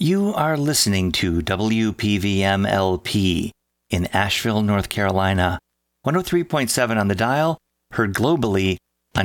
You are listening to WPVM LP in Asheville, North Carolina, 103.7 on the dial, heard globally on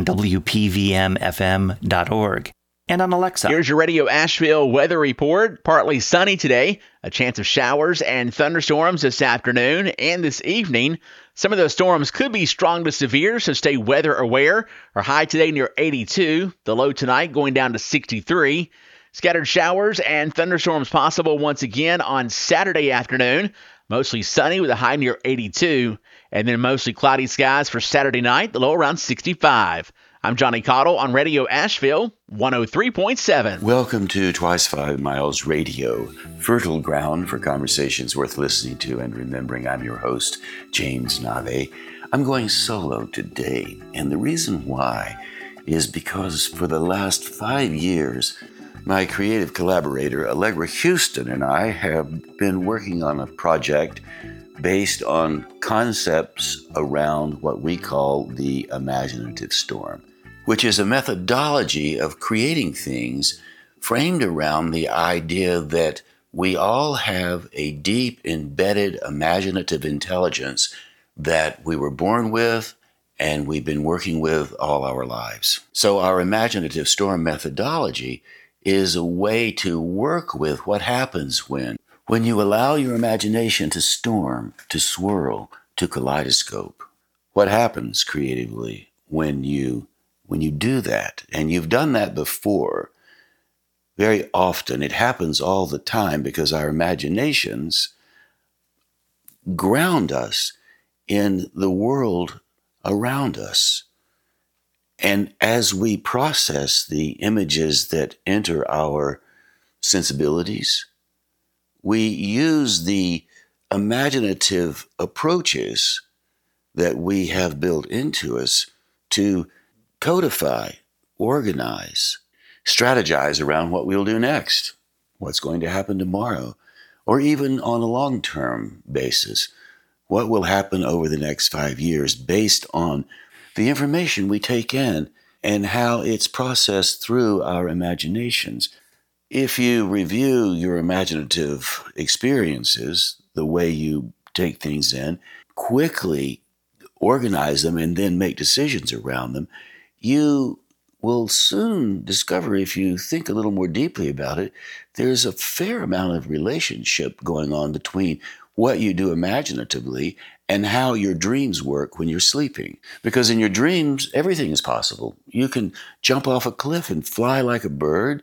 WPVMFM.org and on Alexa. Here's your Radio Asheville weather report. Partly sunny today, a chance of showers and thunderstorms this afternoon and this evening. Some of those storms could be strong to severe, so stay weather aware. Our high today near 82, the low tonight going down to 63. Scattered showers and thunderstorms possible once again on Saturday afternoon. Mostly sunny with a high near 82. And then mostly cloudy skies for Saturday night, the low around 65. I'm Johnny Cottle on Radio Asheville 103.7. Welcome to Twice 5 Miles Radio, fertile ground for conversations worth listening to and remembering. I'm your host, James Nave. I'm going solo today, and the reason why is because for the last 5 years, my creative collaborator, Allegra Houston, and I have been working on a project based on concepts around what we call the imaginative storm, which is a methodology of creating things framed around the idea that we all have a deep embedded imaginative intelligence that we were born with and we've been working with all our lives. So our imaginative storm methodology is a way to work with what happens when you allow your imagination to storm, to swirl, to kaleidoscope. What happens creatively when you do that? And you've done that before. Very often, it happens all the time because our imaginations ground us in the world around us. And as we process the images that enter our sensibilities, we use the imaginative approaches that we have built into us to codify, organize, strategize around what we'll do next, what's going to happen tomorrow, or even on a long-term basis, what will happen over the next 5 years based on the information we take in and how it's processed through our imaginations. If you review your imaginative experiences, the way you take things in, quickly organize them and then make decisions around them, you will soon discover, if you think a little more deeply about it, there's a fair amount of relationship going on between what you do imaginatively and how your dreams work when you're sleeping. Because in your dreams, everything is possible. You can jump off a cliff and fly like a bird.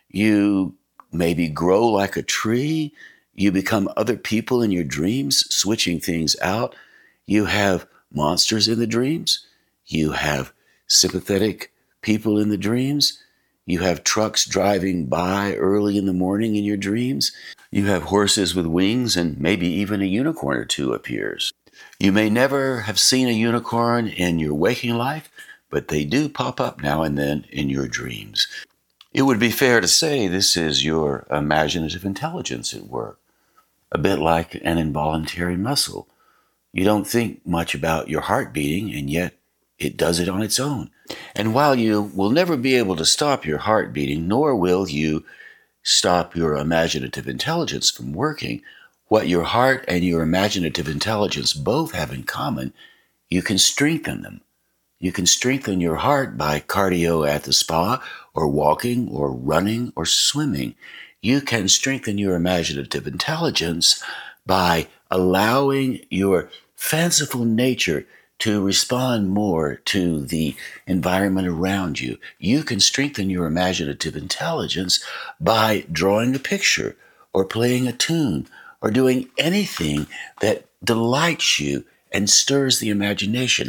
You maybe grow like a tree. You become other people in your dreams, switching things out. You have monsters in the dreams. You have sympathetic people in the dreams. You have trucks driving by early in the morning in your dreams. You have horses with wings, and maybe even a unicorn or two appears. You may never have seen a unicorn in your waking life, but they do pop up now and then in your dreams. It would be fair to say this is your imaginative intelligence at work, a bit like an involuntary muscle. You don't think much about your heart beating, and yet it does it on its own. And while you will never be able to stop your heart beating, nor will you stop your imaginative intelligence from working, what your heart and your imaginative intelligence both have in common, you can strengthen them. You can strengthen your heart by cardio at the spa, or walking, or running, or swimming. You can strengthen your imaginative intelligence by allowing your fanciful nature to respond more to the environment around you. You can strengthen your imaginative intelligence by drawing a picture, or playing a tune, or doing anything that delights you and stirs the imagination.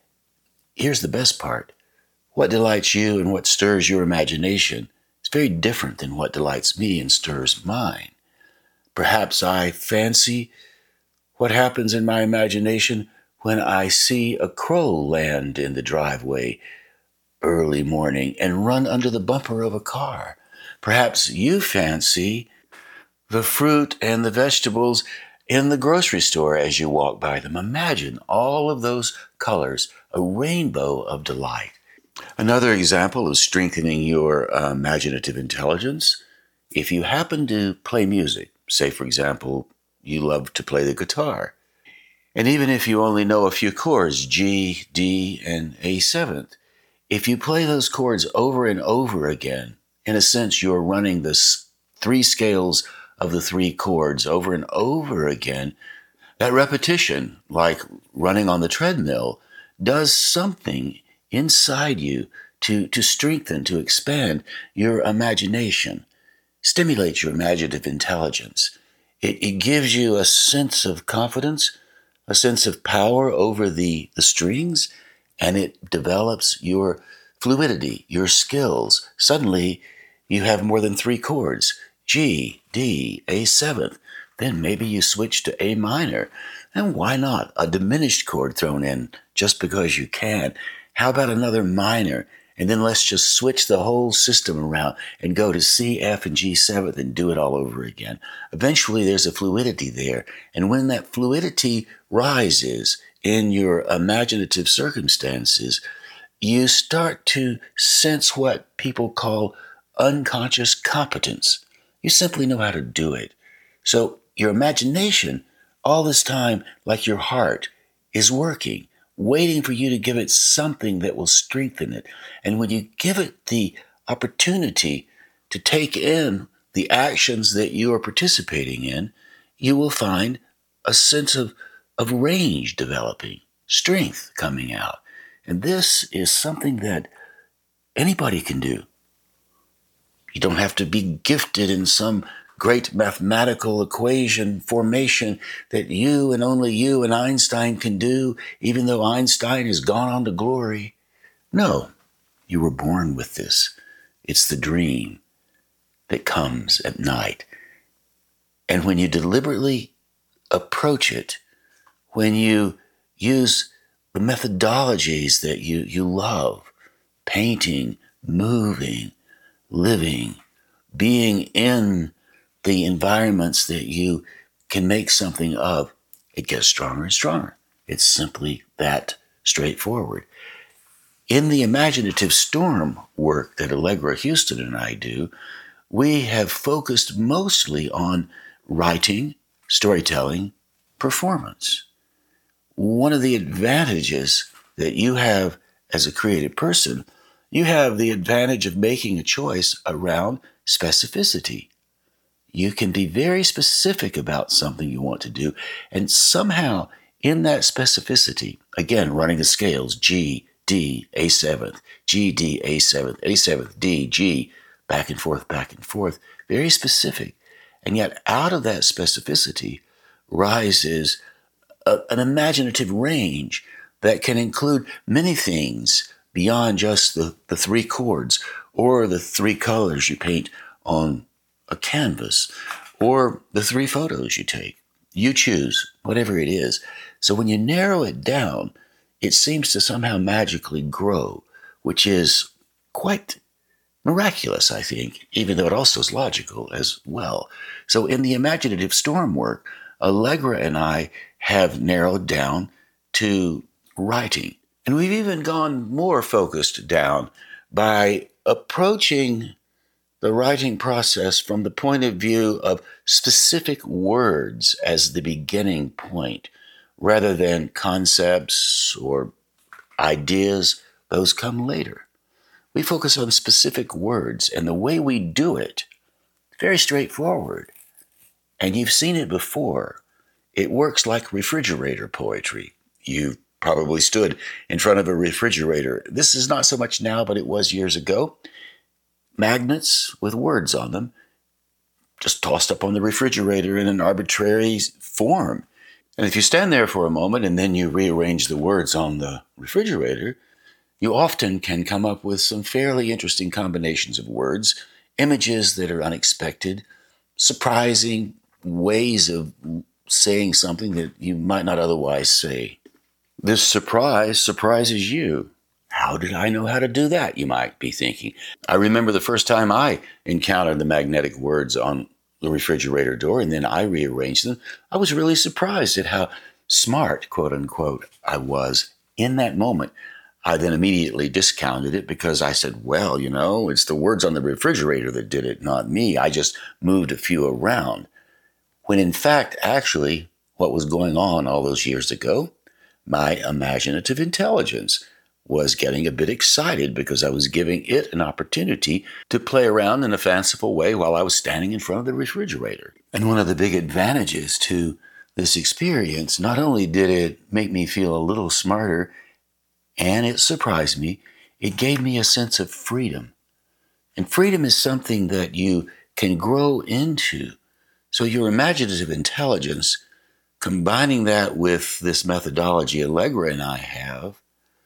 Here's the best part. What delights you and what stirs your imagination is very different than what delights me and stirs mine. Perhaps I fancy what happens in my imagination when I see a crow land in the driveway early morning and run under the bumper of a car. Perhaps you fancy the fruit and the vegetables in the grocery store as you walk by them. Imagine all of those colors, a rainbow of delight. Another example of strengthening your imaginative intelligence if you happen to play music, say, for example, you love to play the guitar, and even if you only know a few chords, G, D, and A7, if you play those chords over and over again, in a sense, you're running the three scales of the three chords over and over again. That repetition, like running on the treadmill, does something inside you to strengthen, to expand your imagination, stimulates your imaginative intelligence. It gives you a sense of confidence, a sense of power over the strings, and it develops your fluidity, your skills. Suddenly, you have more than three chords, G, D, A7. Then maybe you switch to A minor. And why not? A diminished chord thrown in just because you can. How about another minor? And then let's just switch the whole system around and go to C, F, and G7 and do it all over again. Eventually, there's a fluidity there. And when that fluidity rises in your imaginative circumstances, you start to sense what people call unconscious competence. You simply know how to do it. So your imagination, all this time, like your heart, is working, waiting for you to give it something that will strengthen it. And when you give it the opportunity to take in the actions that you are participating in, you will find a sense of range developing, strength coming out. And this is something that anybody can do. You don't have to be gifted in some great mathematical equation formation that you and only you and Einstein can do, even though Einstein has gone on to glory. No, you were born with this. It's the dream that comes at night. And when you deliberately approach it, when you use the methodologies that you love, painting, moving, living, being in the environments that you can make something of, it gets stronger and stronger. It's simply that straightforward. In the imaginative storm work that Allegra Houston and I do, we have focused mostly on writing, storytelling, performance. One of the advantages that you have as a creative person, you have the advantage of making a choice around specificity. You can be very specific about something you want to do, and somehow in that specificity, again, running the scales, G, D, A7th, G, D, A7th, A7th, D, G, back and forth, very specific. And yet out of that specificity rises an imaginative range that can include many things beyond just the three chords or the three colors you paint on a canvas or the three photos you take. You choose whatever it is. So when you narrow it down, it seems to somehow magically grow, which is quite miraculous, I think, even though it also is logical as well. So in the imaginative storm work, Allegra and I have narrowed down to writing. And we've even gone more focused down by approaching the writing process from the point of view of specific words as the beginning point, rather than concepts or ideas. Those come later. We focus on specific words, and the way we do it, very straightforward. And you've seen it before. It works like refrigerator poetry. You've probably stood in front of a refrigerator. This is not so much now, but it was years ago. Magnets with words on them, just tossed up on the refrigerator in an arbitrary form. And if you stand there for a moment and then you rearrange the words on the refrigerator, you often can come up with some fairly interesting combinations of words, images that are unexpected, surprising ways of saying something that you might not otherwise say. This surprise surprises you. How did I know how to do that, you might be thinking. I remember the first time I encountered the magnetic words on the refrigerator door, and then I rearranged them. I was really surprised at how smart, quote unquote, I was in that moment. I then immediately discounted it because I said, well, it's the words on the refrigerator that did it, not me. I just moved a few around. When in fact, actually, what was going on all those years ago, my imaginative intelligence was getting a bit excited because I was giving it an opportunity to play around in a fanciful way while I was standing in front of the refrigerator. And one of the big advantages to this experience, not only did it make me feel a little smarter, and it surprised me, it gave me a sense of freedom. And freedom is something that you can grow into. So your imaginative intelligence, combining that with this methodology Allegra and I have,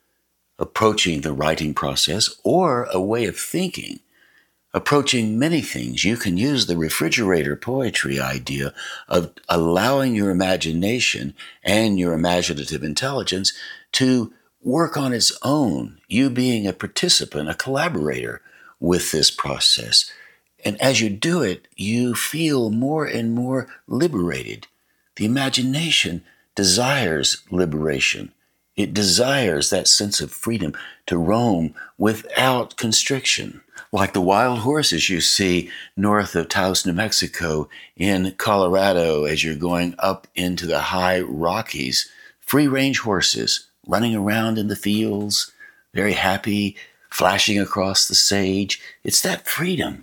approaching the writing process or a way of thinking, approaching many things. You can use the refrigerator poetry idea of allowing your imagination and your imaginative intelligence to work on its own, you being a participant, a collaborator with this process. And as you do it, you feel more and more liberated. The imagination desires liberation. It desires that sense of freedom to roam without constriction. Like the wild horses you see north of Taos, New Mexico, in Colorado, as you're going up into the high Rockies, free-range horses running around in the fields, very happy, flashing across the sage. It's that freedom.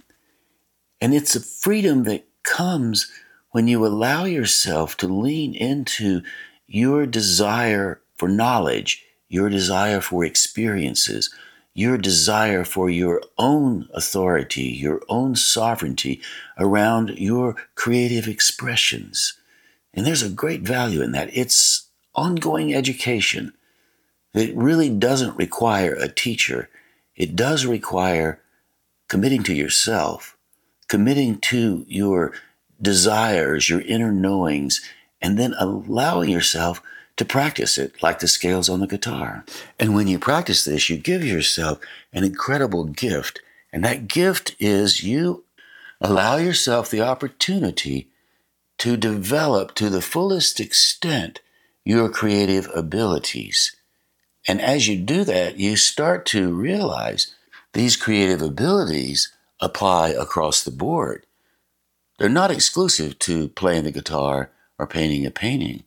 And it's a freedom that comes when you allow yourself to lean into your desire for knowledge, your desire for experiences, your desire for your own authority, your own sovereignty around your creative expressions. And there's a great value in that. It's ongoing education. It really doesn't require a teacher. It does require committing to yourself, committing to your desires, your inner knowings, and then allowing yourself to practice it like the scales on the guitar. And when you practice this, you give yourself an incredible gift. And that gift is you allow yourself the opportunity to develop to the fullest extent your creative abilities. And as you do that, you start to realize these creative abilities apply across the board. They're not exclusive to playing the guitar or painting a painting.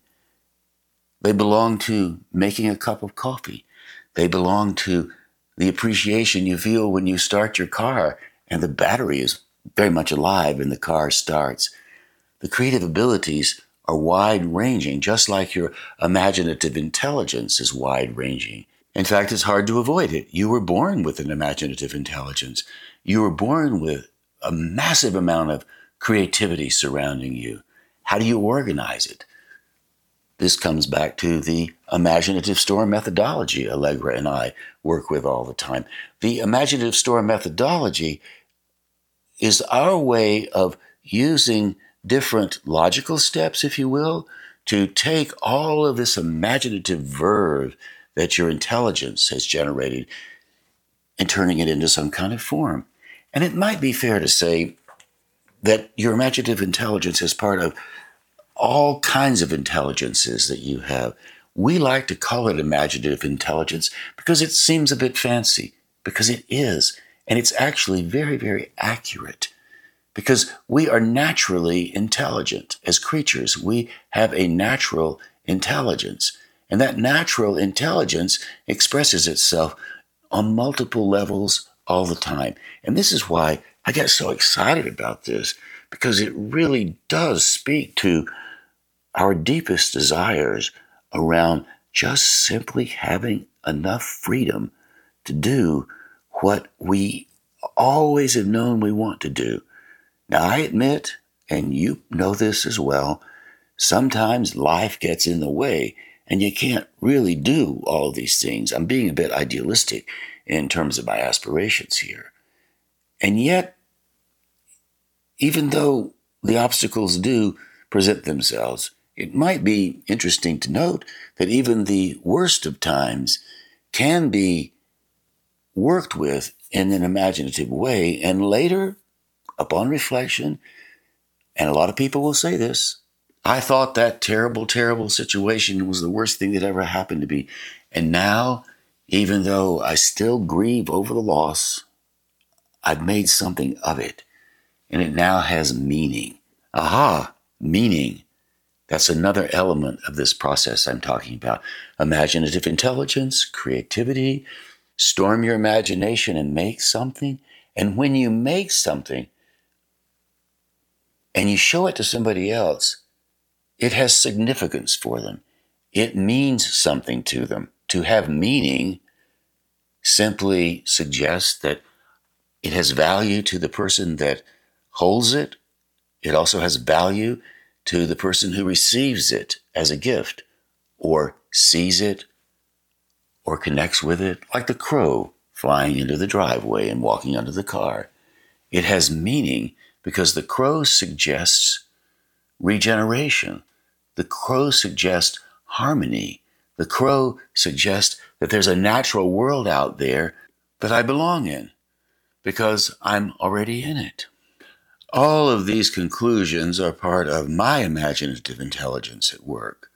They belong to making a cup of coffee. They belong to the appreciation you feel when you start your car and the battery is very much alive and the car starts. The creative abilities are wide-ranging, just like your imaginative intelligence is wide-ranging. In fact, it's hard to avoid it. You were born with an imaginative intelligence. You were born with a massive amount of creativity surrounding you. How do you organize it? This comes back to the imaginative storm methodology Allegra and I work with all the time. The imaginative storm methodology is our way of using different logical steps, if you will, to take all of this imaginative verve that your intelligence has generated and turning it into some kind of form. And it might be fair to say that your imaginative intelligence is part of all kinds of intelligences that you have. We like to call it imaginative intelligence because it seems a bit fancy, because it is. And it's actually very, very accurate. Because we are naturally intelligent as creatures. We have a natural intelligence. And that natural intelligence expresses itself on multiple levels all the time. And this is why I get so excited about this, because it really does speak to our deepest desires around just simply having enough freedom to do what we always have known we want to do. Now, I admit, and you know this as well, sometimes life gets in the way and you can't really do all of these things. I'm being a bit idealistic in terms of my aspirations here. And yet, even though the obstacles do present themselves, it might be interesting to note that even the worst of times can be worked with in an imaginative way, and later, upon reflection, and a lot of people will say this, I thought that terrible, terrible situation was the worst thing that ever happened to me. And now Even though I still grieve over the loss, I've made something of it, and it now has meaning. Aha, meaning. That's another element of this process I'm talking about. Imaginative intelligence, creativity. Storm your imagination and make something. And when you make something and you show it to somebody else, it has significance for them. It means something to them. To have meaning simply suggests that it has value to the person that holds it. It also has value to the person who receives it as a gift, or sees it, or connects with it, like the crow flying into the driveway and walking under the car. It has meaning because the crow suggests regeneration. The crow suggests harmony. The crow suggests that there's a natural world out there that I belong in because I'm already in it. All of these conclusions are part of my imaginative intelligence at work.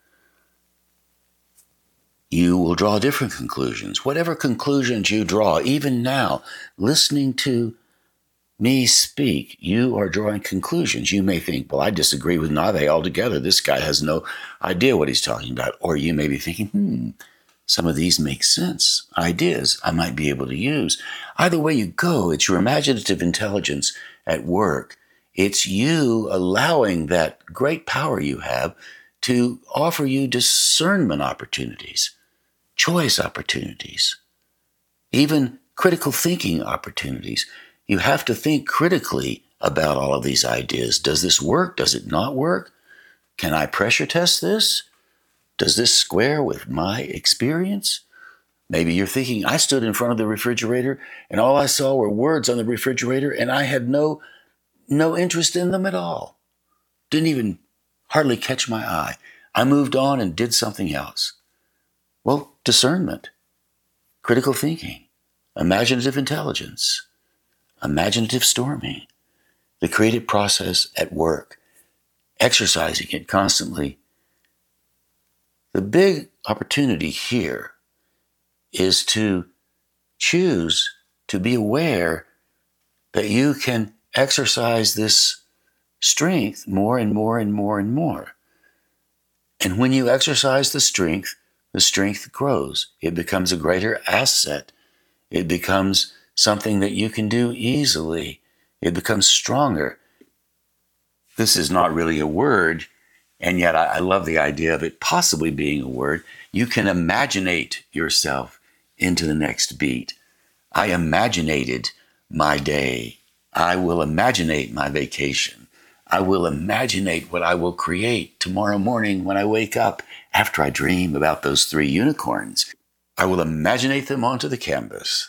You will draw different conclusions. Whatever conclusions you draw, even now, listening to me speak, you are drawing conclusions. You may think, well, I disagree with Nave altogether. This guy has no idea what he's talking about. Or you may be thinking, some of these make sense. Ideas I might be able to use. Either way you go, it's your imaginative intelligence at work. It's you allowing that great power you have to offer you discernment opportunities, choice opportunities, even critical thinking opportunities. You have to think critically about all of these ideas. Does this work? Does it not work? Can I pressure test this? Does this square with my experience? Maybe you're thinking, I stood in front of the refrigerator and all I saw were words on the refrigerator and I had no interest in them at all. Didn't even hardly catch my eye. I moved on and did something else. Well, discernment, critical thinking, imaginative intelligence, imaginative storming, the creative process at work, exercising it constantly. The big opportunity here is to choose to be aware that you can exercise this strength more and more and more and more. And when you exercise the strength grows. It becomes a greater asset. It becomes something that you can do easily. It becomes stronger. This is not really a word, and yet I love the idea of it possibly being a word. You can imaginate yourself into the next beat. I imaginated my day. I will imaginate my vacation. I will imaginate what I will create tomorrow morning when I wake up after I dream about those 3 unicorns. I will imaginate them onto the canvas.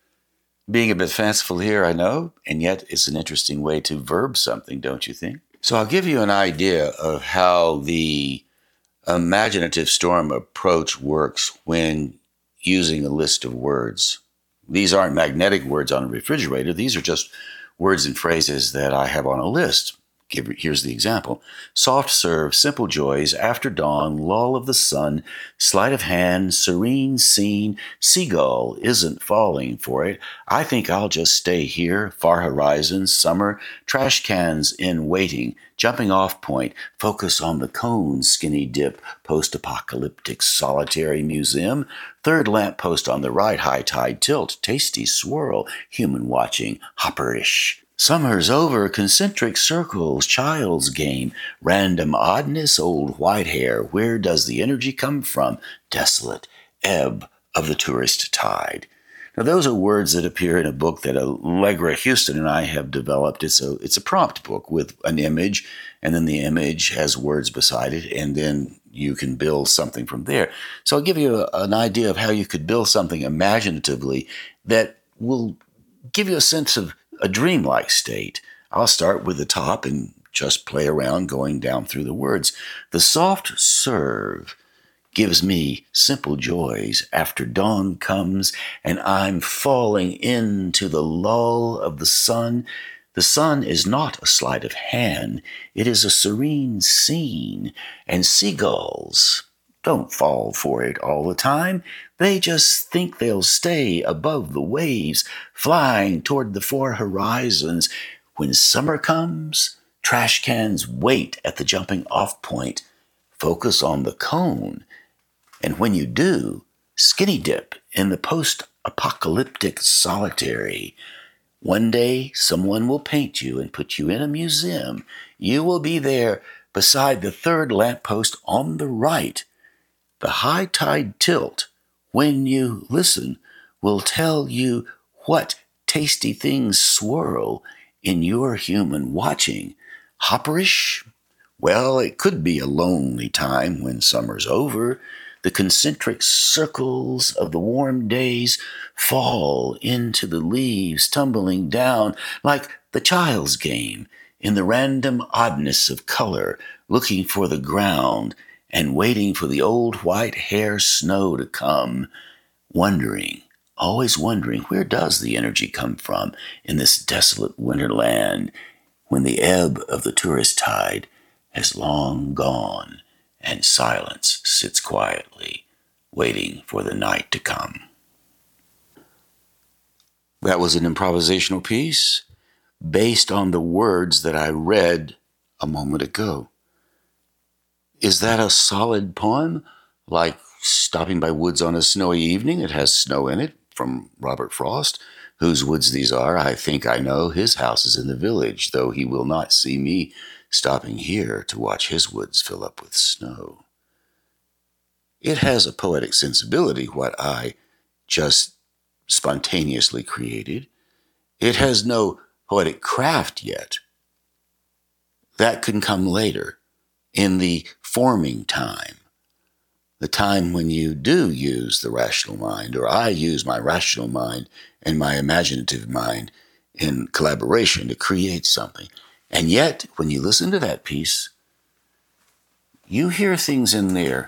Being a bit fanciful here, I know, and yet it's an interesting way to verb something, don't you think? So I'll give you an idea of how the imaginative storm approach works when using a list of words. These aren't magnetic words on a refrigerator. These are just words and phrases that I have on a list. Here's the example. Soft serve, simple joys, after dawn, lull of the sun, sleight of hand, serene scene, seagull isn't falling for it. I think I'll just stay here, far horizons, summer, trash cans in waiting, jumping off point, focus on the cone, skinny dip, post-apocalyptic solitary museum, third lamppost on the right, high tide tilt, tasty swirl, human watching, hopperish. Summer's over, concentric circles, child's game, random oddness, old white hair. Where does the energy come from? Desolate ebb of the tourist tide. Now, those are words that appear in a book that Allegra Houston and I have developed. It's a prompt book with an image, and then the image has words beside it, and then you can build something from there. So I'll give you an idea of how you could build something imaginatively that will give you a sense of a dreamlike state. I'll start with the top and just play around going down through the words. The soft serve gives me simple joys after dawn comes and I'm falling into the lull of the sun. The sun is not a sleight of hand. It is a serene scene and seagulls don't fall for it all the time. They just think they'll stay above the waves, flying toward the four horizons. When summer comes, trash cans wait at the jumping off point. Focus on the cone. And when you do, skinny dip in the post-apocalyptic solitary. One day, someone will paint you and put you in a museum. You will be there beside the third lamppost on the right. The high tide tilt, when you listen, will tell you what tasty things swirl in your human watching. Hopperish? Well, it could be a lonely time when summer's over. The concentric circles of the warm days fall into the leaves, tumbling down like the child's game in the random oddness of color, looking for the ground and waiting for the old white hair snow to come, wondering, always wondering, where does the energy come from in this desolate winterland when the ebb of the tourist tide has long gone and silence sits quietly, waiting for the night to come. That was an improvisational piece based on the words that I read a moment ago. Is that a solid poem? Like Stopping by Woods on a Snowy Evening? It has snow in it, from Robert Frost. Whose woods these are, I think I know. His house is in the village, though he will not see me stopping here to watch his woods fill up with snow. It has a poetic sensibility, what I just spontaneously created. It has no poetic craft yet. That can come later, in the forming time, the time when you do use the rational mind, or I use my rational mind and my imaginative mind in collaboration to create something. And yet, when you listen to that piece, you hear things in there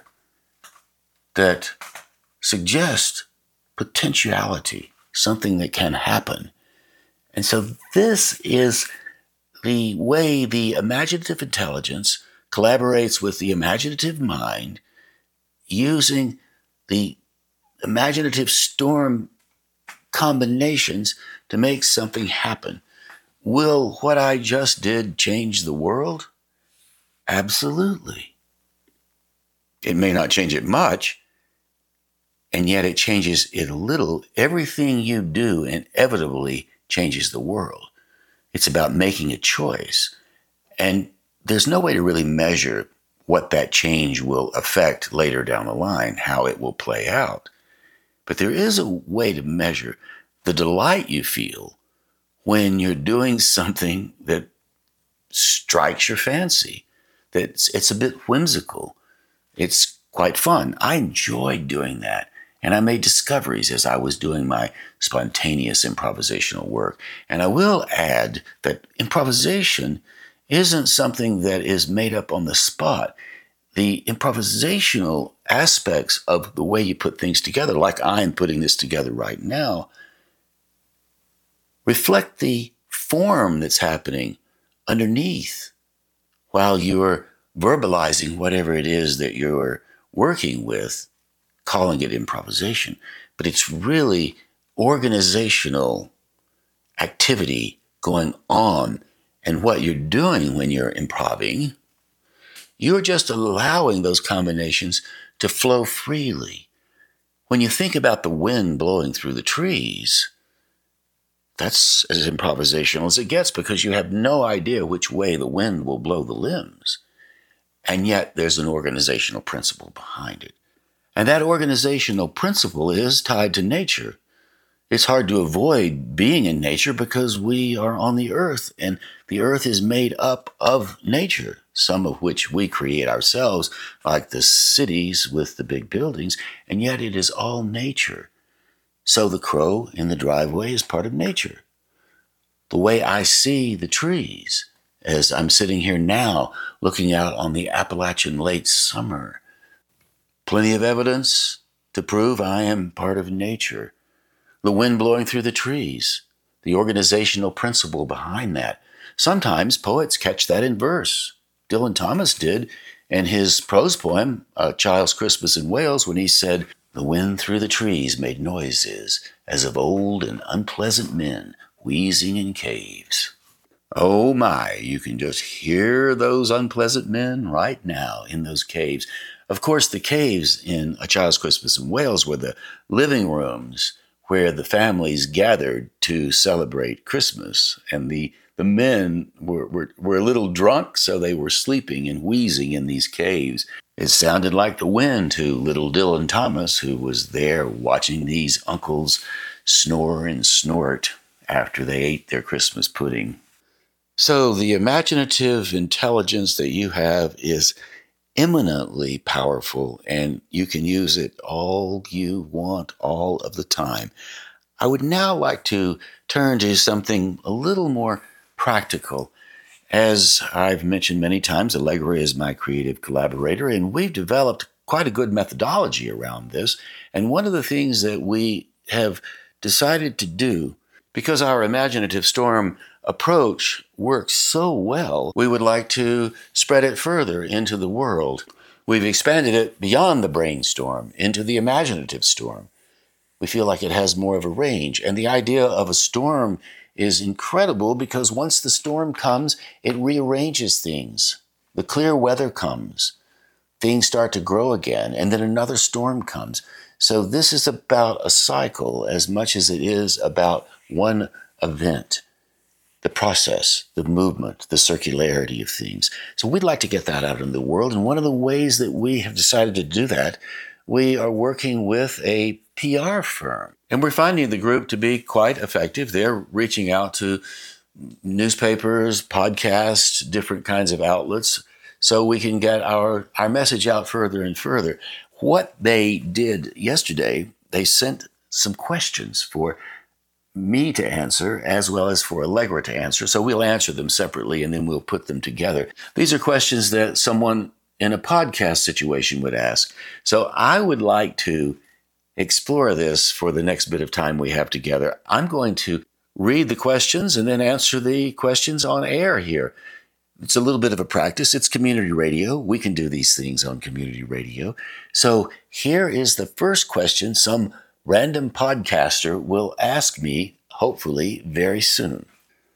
that suggest potentiality, something that can happen. And so this is the way the imaginative intelligence collaborates with the imaginative mind, using the imaginative storm combinations to make something happen. Will what I just did change the world? Absolutely. It may not change it much, and yet it changes it a little. Everything you do inevitably changes the world. It's about making a choice. And there's no way to really measure what that change will affect later down the line, how it will play out. But there is a way to measure the delight you feel when you're doing something that strikes your fancy, that it's a bit whimsical. It's quite fun. I enjoyed doing that. And I made discoveries as I was doing my spontaneous improvisational work. And I will add that improvisation isn't something that is made up on the spot. The improvisational aspects of the way you put things together, like I'm putting this together right now, reflect the form that's happening underneath while you're verbalizing whatever it is that you're working with, calling it improvisation. But it's really organizational activity going on. And what you're doing when you're improvising, you're just allowing those combinations to flow freely. When you think about the wind blowing through the trees, that's as improvisational as it gets, because you have no idea which way the wind will blow the limbs. And yet there's an organizational principle behind it. And that organizational principle is tied to nature. It's hard to avoid being in nature because we are on the earth, and the earth is made up of nature, some of which we create ourselves, like the cities with the big buildings, and yet it is all nature. So the crow in the driveway is part of nature. The way I see the trees as I'm sitting here now looking out on the Appalachian late summer, plenty of evidence to prove I am part of nature. The wind blowing through the trees, the organizational principle behind that. Sometimes poets catch that in verse. Dylan Thomas did in his prose poem, A Child's Christmas in Wales, when he said, "The wind through the trees made noises as of old and unpleasant men wheezing in caves." Oh my, you can just hear those unpleasant men right now in those caves. Of course, the caves in A Child's Christmas in Wales were the living rooms where the families gathered to celebrate Christmas. And the men were a little drunk, so they were sleeping and wheezing in these caves. It sounded like the wind to little Dylan Thomas, who was there watching these uncles snore and snort after they ate their Christmas pudding. So the imaginative intelligence that you have is eminently powerful, and you can use it all you want all of the time. I would now like to turn to something a little more practical. As I've mentioned many times, Allegra is my creative collaborator, and we've developed quite a good methodology around this. And one of the things that we have decided to do, because our imaginative storm approach works so well, we would like to spread it further into the world. We've expanded it beyond the brainstorm into the imaginative storm. We feel like it has more of a range. And the idea of a storm is incredible because once the storm comes, it rearranges things. The clear weather comes. Things start to grow again, and then another storm comes. So this is about a cycle as much as it is about one event. The process, the movement, the circularity of things. So we'd like to get that out in the world. And one of the ways that we have decided to do that, we are working with a PR firm. And we're finding the group to be quite effective. They're reaching out to newspapers, podcasts, different kinds of outlets, so we can get our message out further and further. What they did yesterday, they sent some questions for me to answer as well as for Allegra to answer. So we'll answer them separately and then we'll put them together. These are questions that someone in a podcast situation would ask. So I would like to explore this for the next bit of time we have together. I'm going to read the questions and then answer the questions on air here. It's a little bit of a practice. It's community radio. We can do these things on community radio. So here is the first question some random podcaster will ask me, hopefully very soon.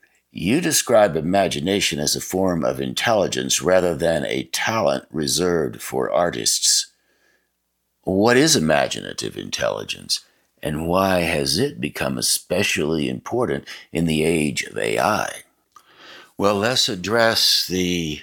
You describe imagination as a form of intelligence rather than a talent reserved for artists. What is imaginative intelligence, and why has it become especially important in the age of AI? Well, let's address the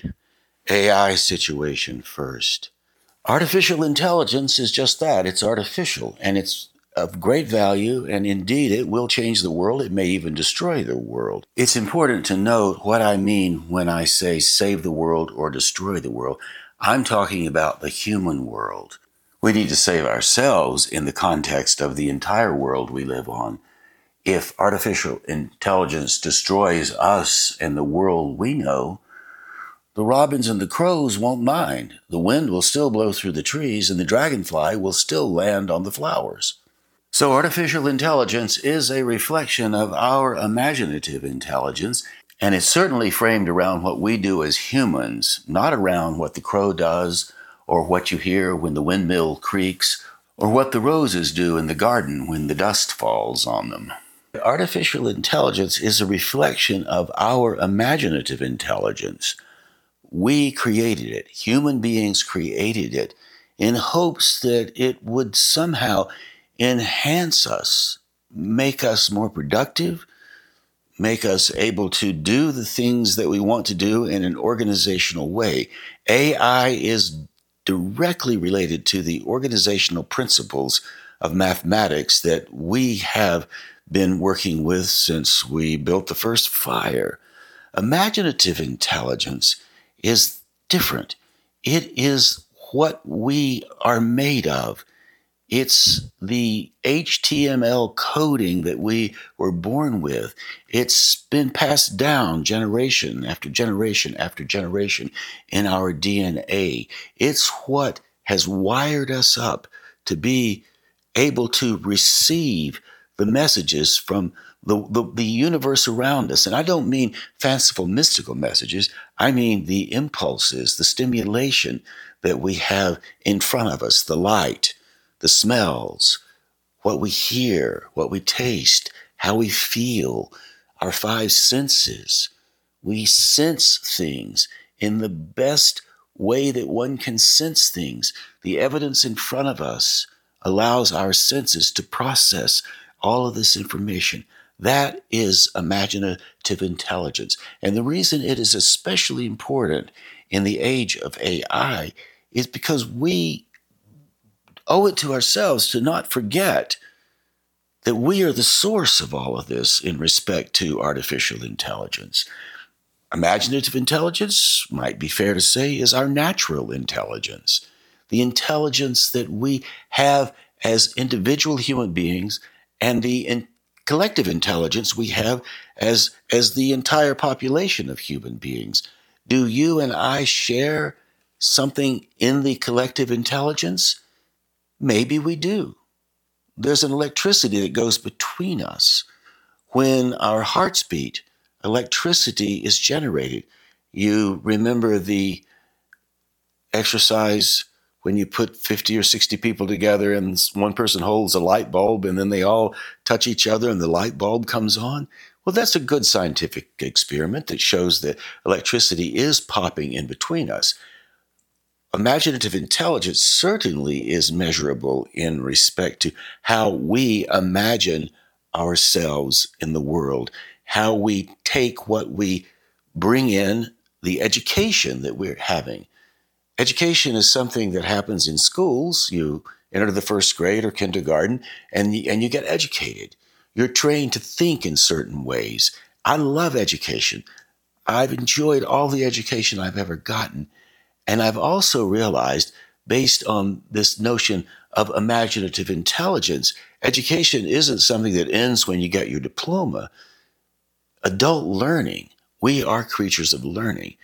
AI situation first. Artificial intelligence is just that. It's artificial, and it's of great value, and indeed it will change the world. It may even destroy the world. It's important to note what I mean when I say save the world or destroy the world. I'm talking about the human world. We need to save ourselves in the context of the entire world we live on. If artificial intelligence destroys us and the world we know, the robins and the crows won't mind. The wind will still blow through the trees, and the dragonfly will still land on the flowers. So artificial intelligence is a reflection of our imaginative intelligence, and it's certainly framed around what we do as humans, not around what the crow does, or what you hear when the windmill creaks, or what the roses do in the garden when the dust falls on them. Artificial intelligence is a reflection of our imaginative intelligence. We created it. Human beings created it in hopes that it would somehow enhance us, make us more productive, make us able to do the things that we want to do in an organizational way. AI is directly related to the organizational principles of mathematics that we have been working with since we built the first fire. Imaginative intelligence is different. It is what we are made of. It's the HTML coding that we were born with. It's been passed down generation after generation after generation in our DNA. It's what has wired us up to be able to receive the messages from the universe around us. And I don't mean fanciful, mystical messages. I mean the impulses, the stimulation that we have in front of us, the light, the smells, what we hear, what we taste, how we feel, our five senses. We sense things in the best way that one can sense things. The evidence in front of us allows our senses to process all of this information. That is imaginative intelligence. And the reason it is especially important in the age of AI is because we owe it to ourselves to not forget that we are the source of all of this in respect to artificial intelligence. Imaginative intelligence, might be fair to say, is our natural intelligence, the intelligence that we have as individual human beings, and the collective intelligence we have as the entire population of human beings. Do you and I share something in the collective intelligence? Maybe we do. There's an electricity that goes between us. When our hearts beat, electricity is generated. You remember the exercise when you put 50 or 60 people together and one person holds a light bulb and then they all touch each other and the light bulb comes on? Well, that's a good scientific experiment that shows that electricity is popping in between us. Imaginative intelligence certainly is measurable in respect to how we imagine ourselves in the world, how we take what we bring in, the education that we're having. Education is something that happens in schools. You enter the first grade or kindergarten and you get educated. You're trained to think in certain ways. I love education. I've enjoyed all the education I've ever gotten. And I've also realized, based on this notion of imaginative intelligence, education isn't something that ends when you get your diploma. Adult learning, we are creatures of learning.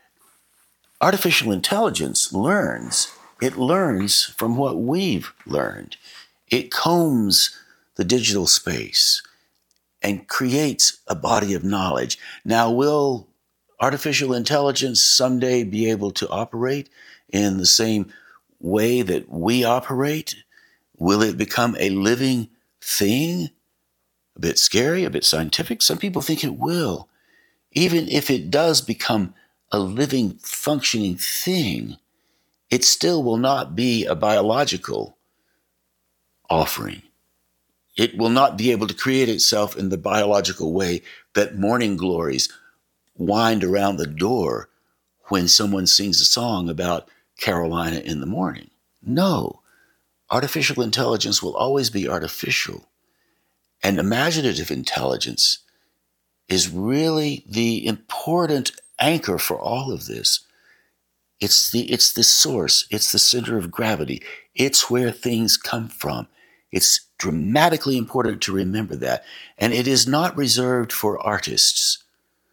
Artificial intelligence learns. It learns from what we've learned. It combs the digital space and creates a body of knowledge. Now, will artificial intelligence someday be able to operate in the same way that we operate? Will it become a living thing? A bit scary, a bit scientific. Some people think it will. Even if it does become a living, functioning thing, it still will not be a biological offering. It will not be able to create itself in the biological way that morning glories wind around the door when someone sings a song about Carolina in the morning. No, artificial intelligence will always be artificial. And imaginative intelligence is really the important anchor for all of this. It's the source. It's the center of gravity. It's where things come from. It's dramatically important to remember that. And it is not reserved for artists.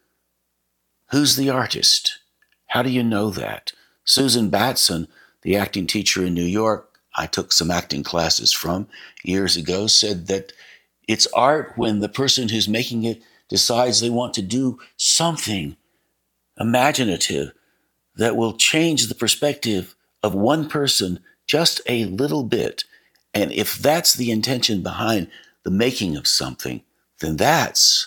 Who's the artist? How do you know that? Susan Batson, the acting teacher in New York, I took some acting classes from years ago, said that it's art when the person who's making it decides they want to do something imaginative that will change the perspective of one person just a little bit. And if that's the intention behind the making of something, then that's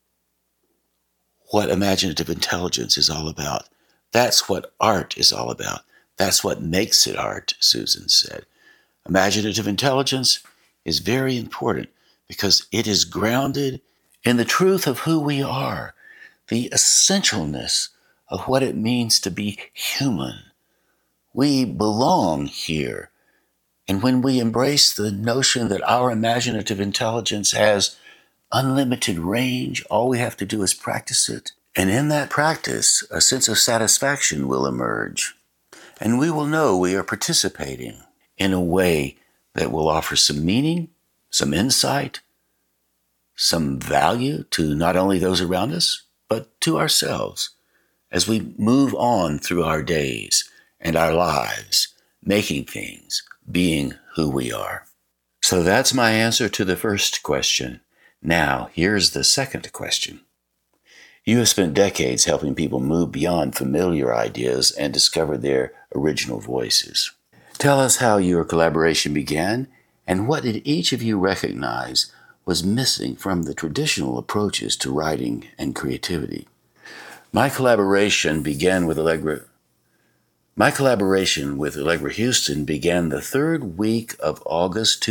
what imaginative intelligence is all about. That's what art is all about. That's what makes it art, Susan said. Imaginative intelligence is very important because it is grounded in the truth of who we are, the essentialness of what it means to be human. We belong here. And when we embrace the notion that our imaginative intelligence has unlimited range, all we have to do is practice it. And in that practice, a sense of satisfaction will emerge. And we will know we are participating in a way that will offer some meaning, some insight, some value to not only those around us, but to ourselves as we move on through our days and our lives, making things, being who we are. So that's my answer to the first question. Now, here's the second question. You have spent decades helping people move beyond familiar ideas and discover their original voices. Tell us how your collaboration began and what did each of you recognize was missing from the traditional approaches to writing and creativity. My collaboration with Allegra Houston began the third week of August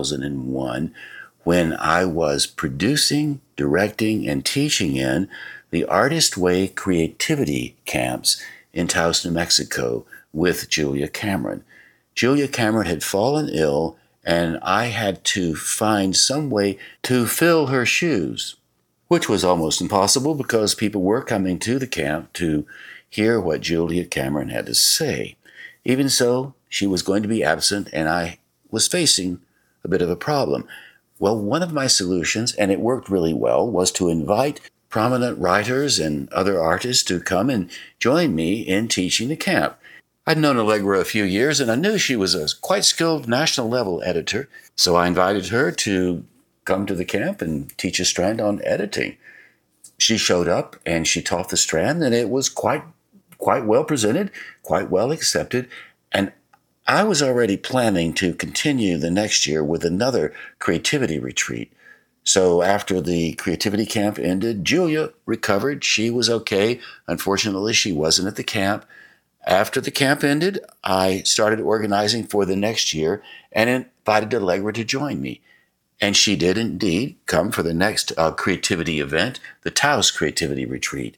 2001 when I was producing, directing, and teaching in the Artist Way creativity camps in Taos, New Mexico with Julia Cameron. Julia Cameron had fallen ill, and I had to find some way to fill her shoes, which was almost impossible because people were coming to the camp to hear what Julia Cameron had to say. Even so, she was going to be absent, and I was facing a bit of a problem. Well, one of my solutions, and it worked really well, was to invite prominent writers and other artists to come and join me in teaching the camp. I'd known Allegra a few years, and I knew she was a quite skilled national-level editor, so I invited her to come to the camp and teach a strand on editing. She showed up, and she taught the strand, and it was quite well presented, quite well accepted, and I was already planning to continue the next year with another creativity retreat. So after the creativity camp ended, Julia recovered. She was okay. Unfortunately, she wasn't at the camp. After the camp ended, I started organizing for the next year and invited Allegra to join me. And she did indeed come for the next creativity event, the Taos Creativity Retreat,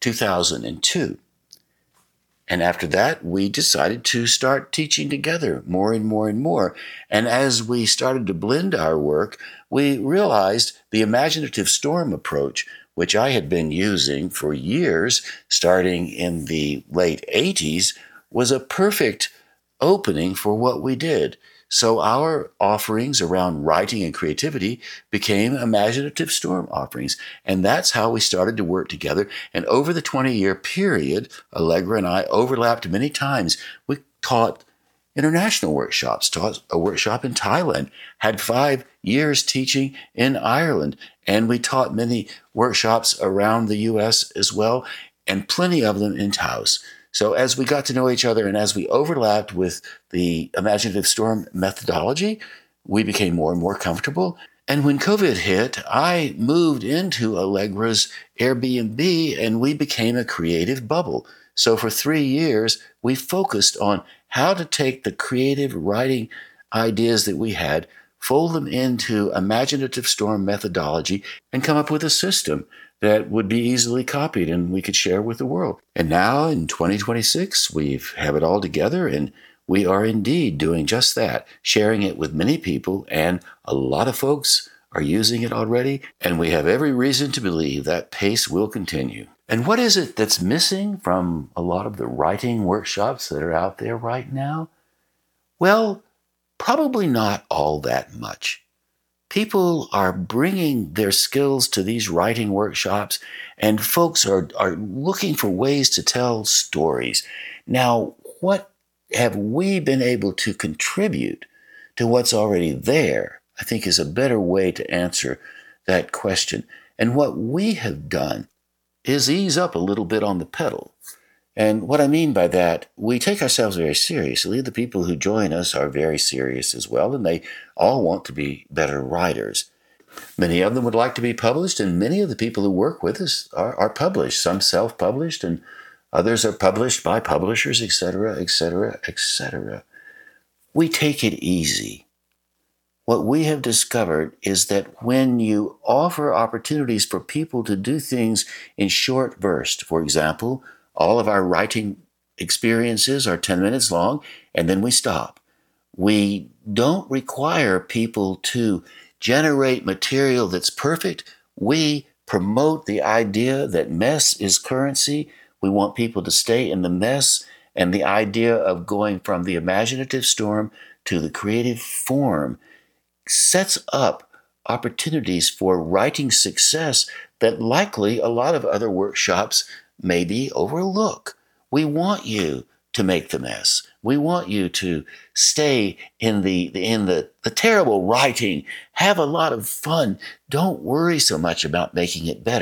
2002. And after that, we decided to start teaching together more and more and more. And as we started to blend our work, we realized the imaginative storm approach, which I had been using for years, starting in the late 80s, was a perfect opening for what we did. So our offerings around writing and creativity became imaginative storm offerings. And that's how we started to work together. And over the 20-year period, Allegra and I overlapped many times. We taught international workshops, taught a workshop in Thailand, had 5 years teaching in Ireland, and we taught many workshops around the U.S. as well, and plenty of them in Taos. So as we got to know each other and as we overlapped with the imaginative storm methodology, we became more and more comfortable. And when COVID hit, I moved into Allegra's Airbnb and we became a creative bubble. So for 3 years, we focused on how to take the creative writing ideas that we had, fold them into imaginative storm methodology, and come up with a system that would be easily copied and we could share with the world. And now in 2026, we have it all together and we are indeed doing just that, sharing it with many people, and a lot of folks are using it already, and we have every reason to believe that pace will continue. And what is it that's missing from a lot of the writing workshops that are out there right now? Well, probably not all that much. People are bringing their skills to these writing workshops, and folks are looking for ways to tell stories. Now, what have we been able to contribute to what's already there, I think is a better way to answer that question. And what we have done is ease up a little bit on the pedal. And what I mean by that, we take ourselves very seriously. The people who join us are very serious as well, and they all want to be better writers. Many of them would like to be published, and many of the people who work with us are published. Some self-published, and others are published by publishers, etc., etc., etc. We take it easy. What we have discovered is that when you offer opportunities for people to do things in short bursts, for example, all of our writing experiences are 10 minutes long, and then we stop. We don't require people to generate material that's perfect. We promote the idea that mess is currency. We want people to stay in the mess, and the idea of going from the imaginative storm to the creative form sets up opportunities for writing success that likely a lot of other workshops maybe overlook. We want you to make the mess. We want you to stay in the terrible writing. Have a lot of fun. Don't worry so much about making it better.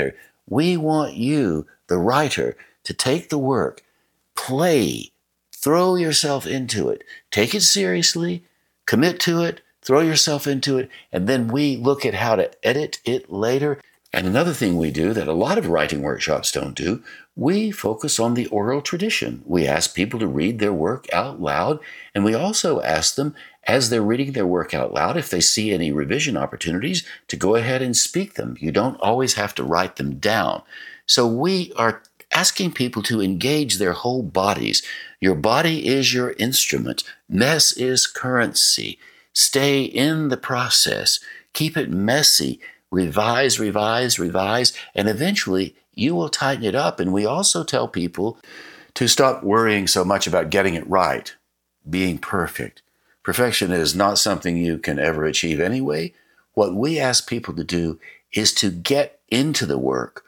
We want you, the writer, to take the work, play, throw yourself into it, take it seriously, commit to it, throw yourself into it, and then we look at how to edit it later. And another thing we do that a lot of writing workshops don't do, we focus on the oral tradition. We ask people to read their work out loud, and we also ask them, as they're reading their work out loud, if they see any revision opportunities, to go ahead and speak them. You don't always have to write them down. So we are asking people to engage their whole bodies. Your body is your instrument. Mess is currency. Stay in the process. Keep it messy. Revise, revise, revise, and eventually you will tighten it up. And we also tell people to stop worrying so much about getting it right, being perfect. Perfection is not something you can ever achieve anyway. What we ask people to do is to get into the work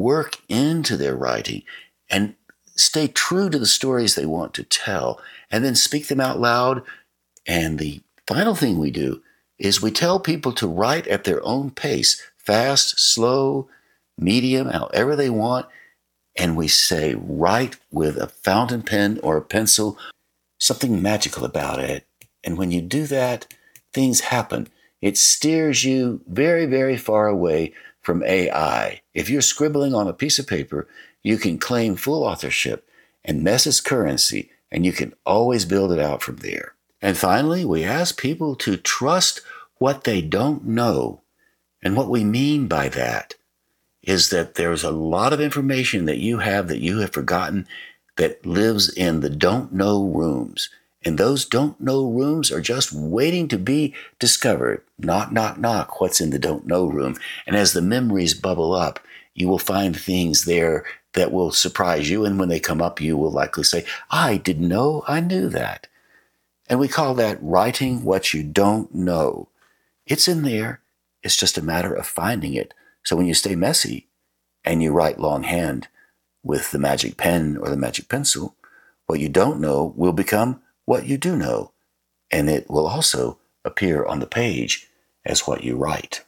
into their writing, and stay true to the stories they want to tell, and then speak them out loud. And the final thing we do is we tell people to write at their own pace, fast, slow, medium, however they want. And we say, write with a fountain pen or a pencil, something magical about it. And when you do that, things happen. It steers you very, very far away from AI. If you're scribbling on a piece of paper, you can claim full authorship, and mess is currency, and you can always build it out from there. And finally, we ask people to trust what they don't know. And what we mean by that is that there's a lot of information that you have forgotten that lives in the don't know rooms. And those don't know rooms are just waiting to be discovered. Knock, knock, knock. What's in the don't know room? And as the memories bubble up, you will find things there that will surprise you. And when they come up, you will likely say, I didn't know I knew that. And we call that writing what you don't know. It's in there. It's just a matter of finding it. So when you stay messy and you write longhand with the magic pen or the magic pencil, what you don't know will become what you do know, and it will also appear on the page as what you write.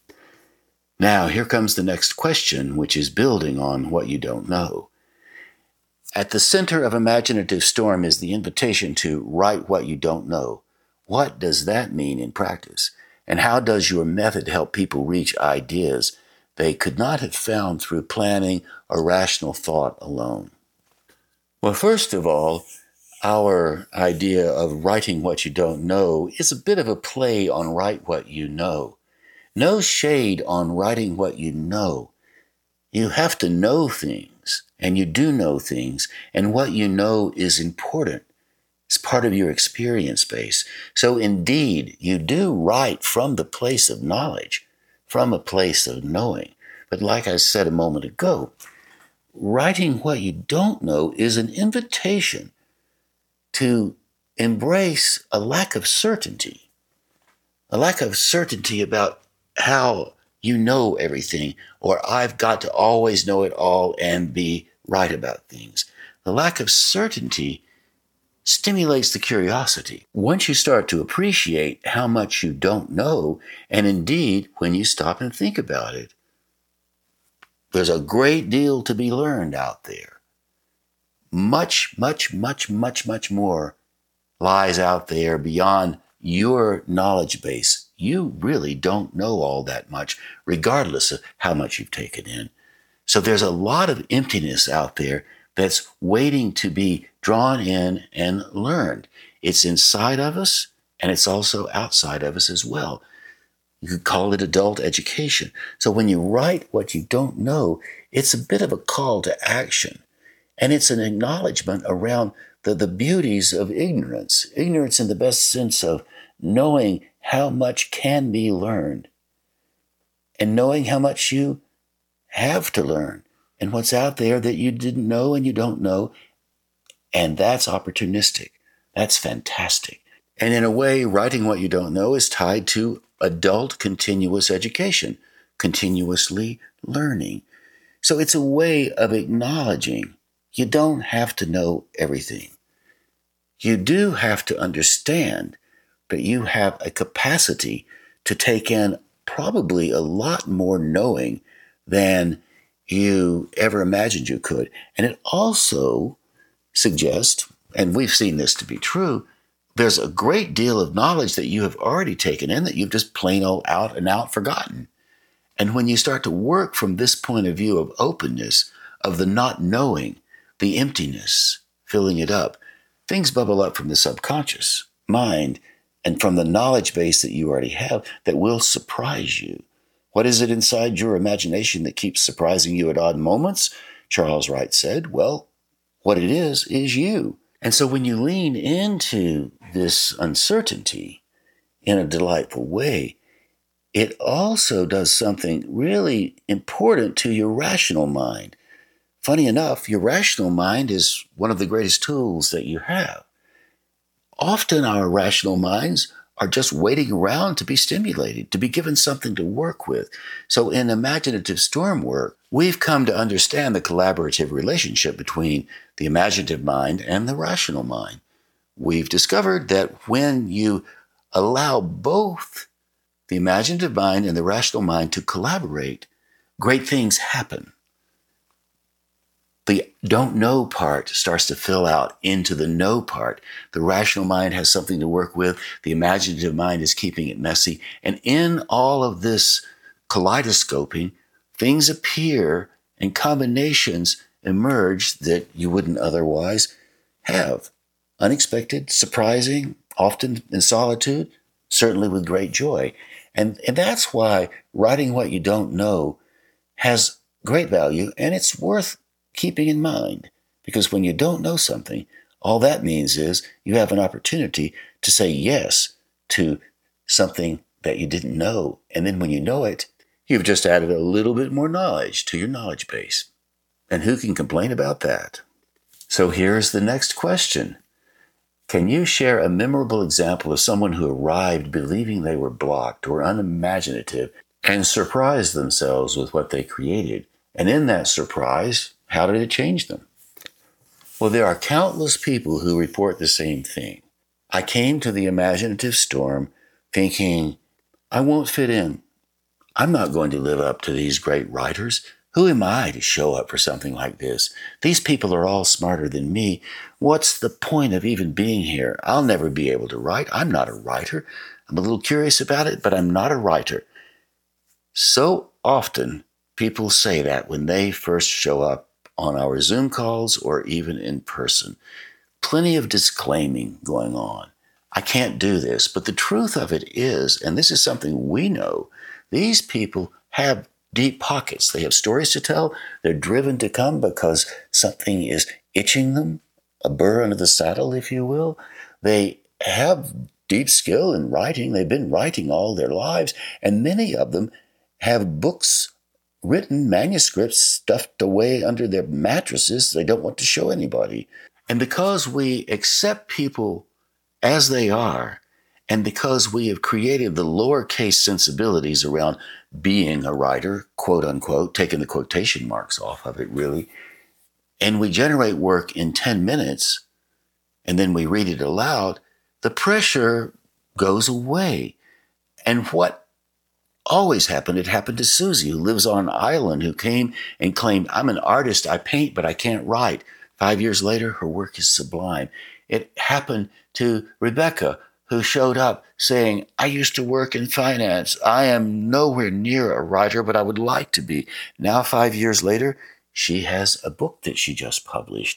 Now, here comes the next question, which is building on what you don't know. At the center of Imaginative Storm is the invitation to write what you don't know. What does that mean in practice? And how does your method help people reach ideas they could not have found through planning or rational thought alone? Well, first of all, our idea of writing what you don't know is a bit of a play on write what you know. No shade on writing what you know. You have to know things, and you do know things, and what you know is important. It's part of your experience base. So indeed, you do write from the place of knowledge, from a place of knowing. But like I said a moment ago, writing what you don't know is an invitation to embrace a lack of certainty about how you know everything, or I've got to always know it all and be right about things. The lack of certainty stimulates the curiosity. Once you start to appreciate how much you don't know, and indeed, when you stop and think about it, there's a great deal to be learned out there. Much, much, much, much, much more lies out there beyond your knowledge base. You really don't know all that much, regardless of how much you've taken in. So there's a lot of emptiness out there that's waiting to be drawn in and learned. It's inside of us, and it's also outside of us as well. You could call it adult education. So when you write what you don't know, it's a bit of a call to action. And it's an acknowledgement around the beauties of ignorance. Ignorance in the best sense of knowing how much can be learned, and knowing how much you have to learn, and what's out there that you didn't know and you don't know. And that's opportunistic. That's fantastic. And in a way, writing what you don't know is tied to adult continuous education, continuously learning. So it's a way of acknowledging you don't have to know everything. You do have to understand, but you have a capacity to take in probably a lot more knowing than you ever imagined you could. And it also suggests, and we've seen this to be true, there's a great deal of knowledge that you have already taken in that you've just plain old out and out forgotten. And when you start to work from this point of view of openness, of the not knowing, the emptiness, filling it up, things bubble up from the subconscious mind and from the knowledge base that you already have that will surprise you. What is it inside your imagination that keeps surprising you at odd moments? Charles Wright said, well, what it is you. And so when you lean into this uncertainty in a delightful way, it also does something really important to your rational mind. Funny enough, your rational mind is one of the greatest tools that you have. Often our rational minds are just waiting around to be stimulated, to be given something to work with. So in imaginative storm work, we've come to understand the collaborative relationship between the imaginative mind and the rational mind. We've discovered that when you allow both the imaginative mind and the rational mind to collaborate, great things happen. The don't know part starts to fill out into the know part. The rational mind has something to work with. The imaginative mind is keeping it messy. And in all of this kaleidoscoping, things appear and combinations emerge that you wouldn't otherwise have. Unexpected, surprising, often in solitude, certainly with great joy. And that's why writing what you don't know has great value, and it's worth keeping in mind. Because when you don't know something, all that means is you have an opportunity to say yes to something that you didn't know. And then when you know it, you've just added a little bit more knowledge to your knowledge base. And who can complain about that? So here's the next question. Can you share a memorable example of someone who arrived believing they were blocked or unimaginative and surprised themselves with what they created? And in that surprise, how did it change them? Well, there are countless people who report the same thing. I came to the imaginative storm thinking, I won't fit in. I'm not going to live up to these great writers. Who am I to show up for something like this? These people are all smarter than me. What's the point of even being here? I'll never be able to write. I'm not a writer. I'm a little curious about it, but I'm not a writer. So often people say that when they first show up on our Zoom calls or even in person. Plenty of disclaiming going on. I can't do this. But the truth of it is, and this is something we know, these people have deep pockets. They have stories to tell. They're driven to come because something is itching them, a burr under the saddle, if you will. They have deep skill in writing. They've been writing all their lives, and many of them have books written, manuscripts stuffed away under their mattresses they don't want to show anybody. And because we accept people as they are, and because we have created the lowercase sensibilities around being a writer, quote unquote, taking the quotation marks off of it really, and we generate work in 10 minutes, and then we read it aloud, the pressure goes away. And what always happened, it happened to Susie, who lives on an island, who came and claimed, I'm an artist, I paint, but I can't write. 5 years later, her work is sublime. It happened to Rebecca, who showed up saying, I used to work in finance. I am nowhere near a writer, but I would like to be. Now, 5 years later, she has a book that she just published.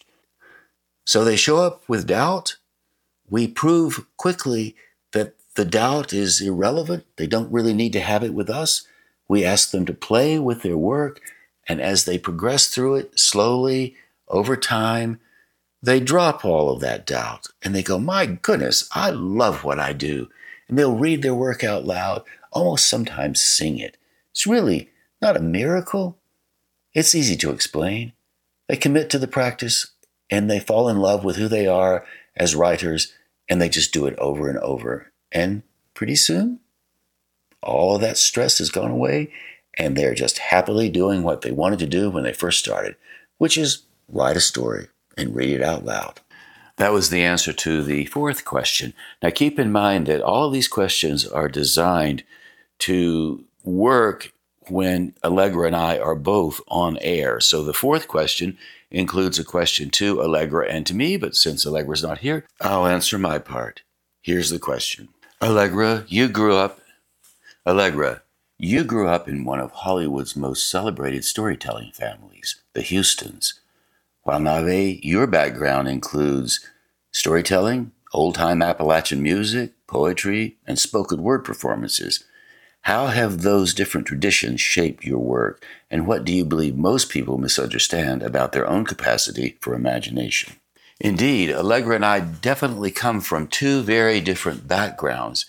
So they show up with doubt. We prove quickly that the doubt is irrelevant. They don't really need to have it with us. We ask them to play with their work, and as they progress through it slowly, over time, they drop all of that doubt, and they go, my goodness, I love what I do. And they'll read their work out loud, almost sometimes sing it. It's really not a miracle. It's easy to explain. They commit to the practice, and they fall in love with who they are as writers, and they just do it over and over. And pretty soon, all of that stress has gone away, and they're just happily doing what they wanted to do when they first started, which is write a story and read it out loud. That was the answer to the fourth question. Now keep in mind that all of these questions are designed to work when Allegra and I are both on air. So the fourth question includes a question to Allegra and to me, but since Allegra's not here, I'll answer my part. Here's the question. Allegra, you grew up in one of Hollywood's most celebrated storytelling families, the Hustons. While Nave, your background includes storytelling, old-time Appalachian music, poetry, and spoken word performances. How have those different traditions shaped your work, and what do you believe most people misunderstand about their own capacity for imagination? Indeed, Allegra and I definitely come from two very different backgrounds,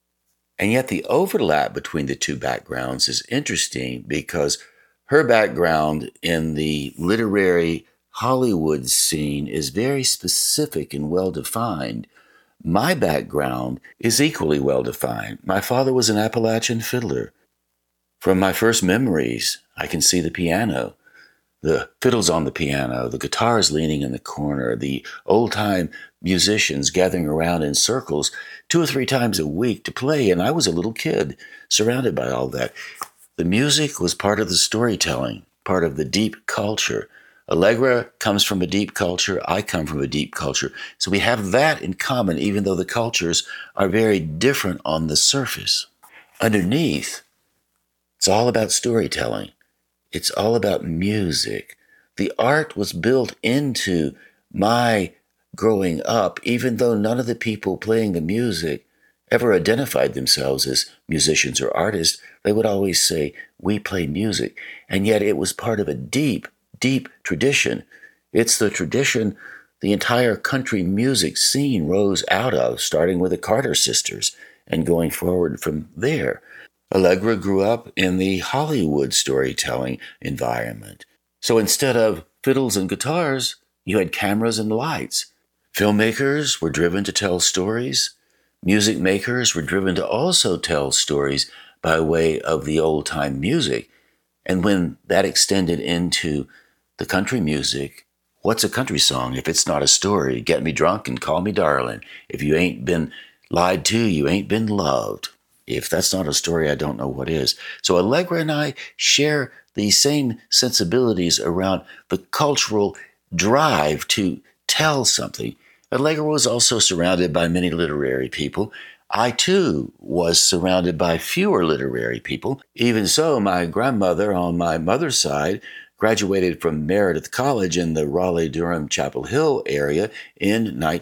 and yet the overlap between the two backgrounds is interesting because her background in the literary Hollywood scene is very specific and well-defined. My background is equally well-defined. My father was an Appalachian fiddler. From my first memories, I can see the piano, the fiddles on the piano, the guitars leaning in the corner, the old-time musicians gathering around in circles 2 or 3 times a week to play, and I was a little kid surrounded by all that. The music was part of the storytelling, part of the deep culture. Allegra comes from a deep culture. I come from a deep culture. So we have that in common, even though the cultures are very different on the surface. Underneath, it's all about storytelling. It's all about music. The art was built into my growing up, even though none of the people playing the music ever identified themselves as musicians or artists. They would always say, we play music. And yet it was part of a deep tradition. It's the tradition the entire country music scene rose out of, starting with the Carter sisters and going forward from there. Allegra grew up in the Hollywood storytelling environment. So instead of fiddles and guitars, you had cameras and lights. Filmmakers were driven to tell stories. Music makers were driven to also tell stories by way of the old-time music. And when that extended into the country music, what's a country song if it's not a story? Get me drunk and call me darling. If you ain't been lied to, you ain't been loved. If that's not a story, I don't know what is. So Allegra and I share the same sensibilities around the cultural drive to tell something. Allegra was also surrounded by many literary people. I, too, was surrounded by fewer literary people. Even so, my grandmother on my mother's side graduated from Meredith College in the Raleigh-Durham Chapel Hill area in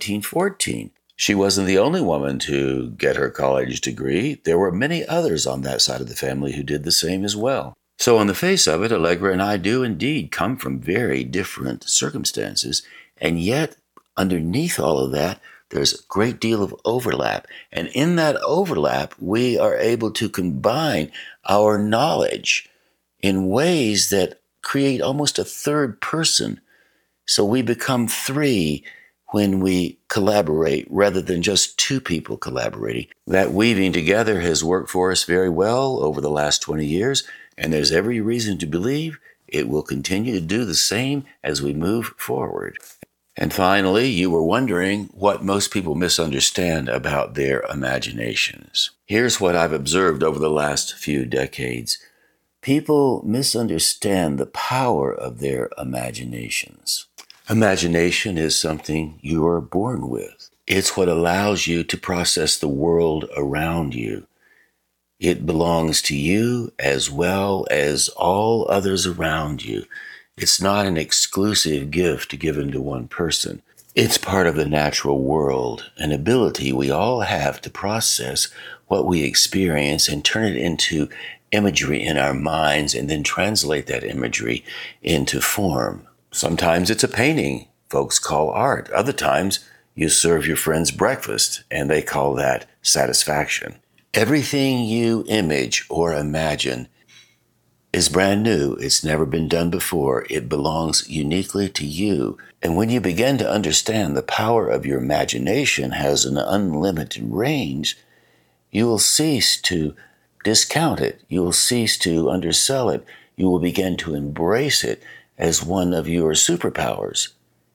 1914. She wasn't the only woman to get her college degree. There were many others on that side of the family who did the same as well. So on the face of it, Allegra and I do indeed come from very different circumstances, and yet underneath all of that, there's a great deal of overlap. And in that overlap, we are able to combine our knowledge in ways that create almost a third person. So we become 3 when we collaborate rather than just 2 people collaborating. That weaving together has worked for us very well over the last 20 years, and there's every reason to believe it will continue to do the same as we move forward. And finally, you were wondering what most people misunderstand about their imaginations. Here's what I've observed over the last few decades. People misunderstand the power of their imaginations. Imagination is something you are born with. It's what allows you to process the world around you. It belongs to you as well as all others around you. It's not an exclusive gift given to one person. It's part of the natural world, an ability we all have to process what we experience and turn it into imagery in our minds and then translate that imagery into form. Sometimes it's a painting folks call art. Other times you serve your friends breakfast and they call that satisfaction. Everything you image or imagine is brand new. It's never been done before. It belongs uniquely to you. And when you begin to understand the power of your imagination has an unlimited range, you will cease to discount it. You will cease to undersell it. You will begin to embrace it as one of your superpowers,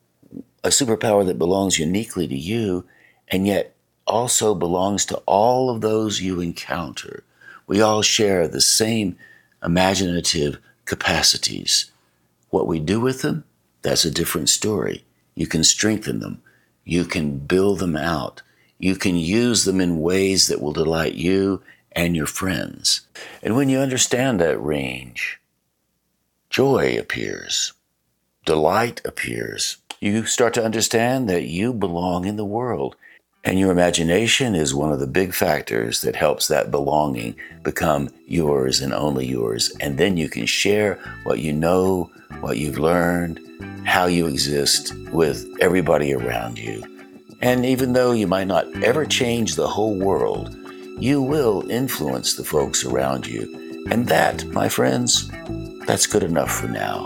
a superpower that belongs uniquely to you and yet also belongs to all of those you encounter. We all share the same imaginative capacities. What we do with them, that's a different story. You can strengthen them. You can build them out. You can use them in ways that will delight you and your friends. And when you understand that range, joy appears. Delight appears. You start to understand that you belong in the world. And your imagination is one of the big factors that helps that belonging become yours and only yours. And then you can share what you know, what you've learned, how you exist with everybody around you. And even though you might not ever change the whole world, you will influence the folks around you. And that, my friends, that's good enough for now.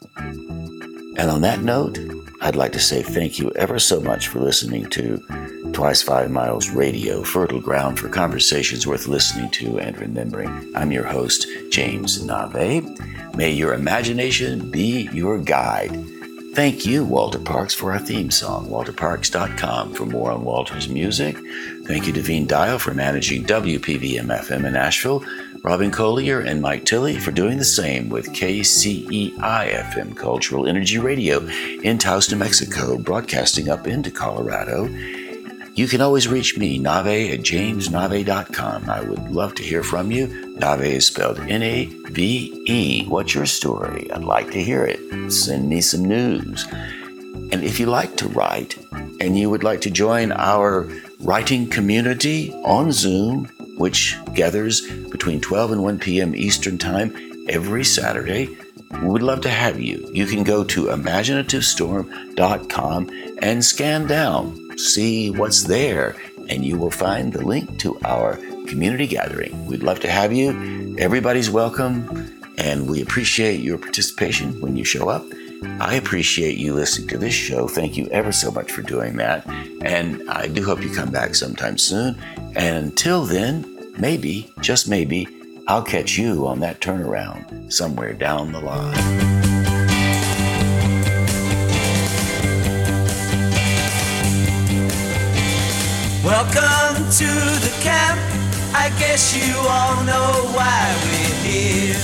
And on that note, I'd like to say thank you ever so much for listening to Twice 5 Miles Radio, fertile ground for conversations worth listening to and remembering. I'm your host, James Nave. May your imagination be your guide. Thank you, Walter Parks, for our theme song, walterparks.com for more on Walter's music. Thank you, Devine Dial, for managing WPVM-FM in Asheville, Robin Collier and Mike Tilley for doing the same with KCEI-FM Cultural Energy Radio in Taos, New Mexico, broadcasting up into Colorado. You can always reach me, Nave, at jamesnave.com. I would love to hear from you. Nave is spelled N-A-V-E. What's your story? I'd like to hear it. Send me some news. And if you like to write and you would like to join our writing community on Zoom, which gathers between 12 and 1 p.m. Eastern Time every Saturday, we would love to have you. You can go to imaginativestorm.com and scan down. See what's there, and you will find the link to our community gathering. We'd love to have you. Everybody's welcome, and we appreciate your participation when you show up. I appreciate you listening to this show. Thank you ever so much for doing that, and I do hope you come back sometime soon. And until then, maybe, just maybe, I'll catch you on that turnaround somewhere down the line. Welcome to the camp. I guess you all know why we're here.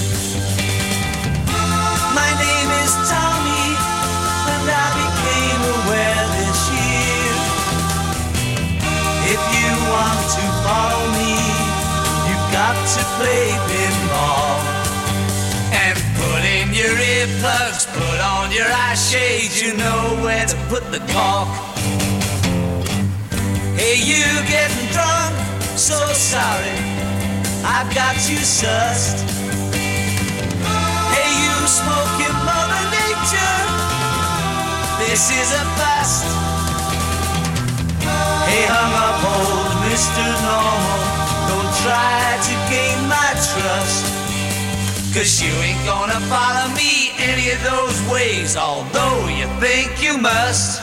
My name is Tommy, and I became aware this year. If you want to follow me, you've got to play pinball. And put in your earplugs, put on your eye shades, you know where to put the cork. Hey, you getting drunk? So sorry, I've got you sussed. Hey, you smoking Mother Nature? This is a bust. Hey, hung up old Mr. Normal, don't try to gain my trust. 'Cause you ain't gonna follow me any of those ways, although you think you must.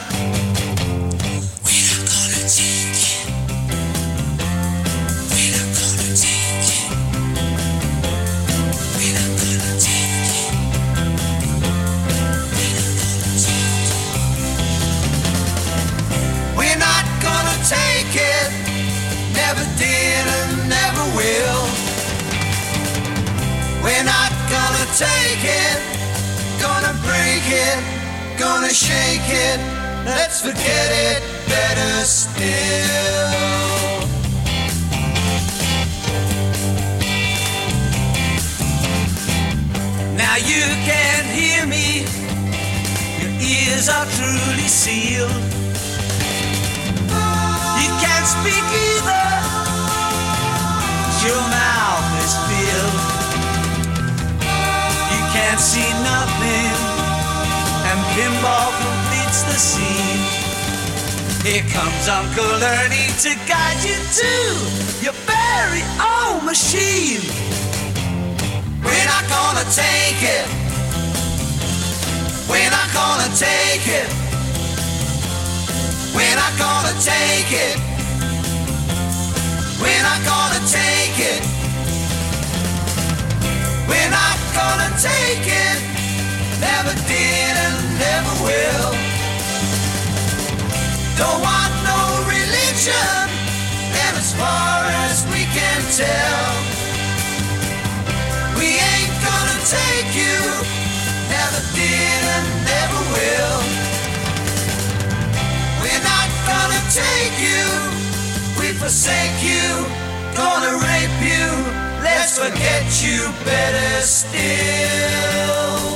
Take it, never did and never will. We're not gonna take it, gonna break it, gonna shake it. Let's forget it, better still. Now you can't hear me, your ears are truly sealed. You can't speak either, your mouth is filled. You can't see nothing, and pinball completes the scene. Here comes Uncle Ernie to guide you to your very own machine. We're not gonna take it, we're not gonna take it. We're not gonna take it. We're not gonna take it. We're not gonna take it. Never did and never will. Don't want no religion, and as far as we can tell, we ain't forsake you, gonna rape you, let's forget you better still.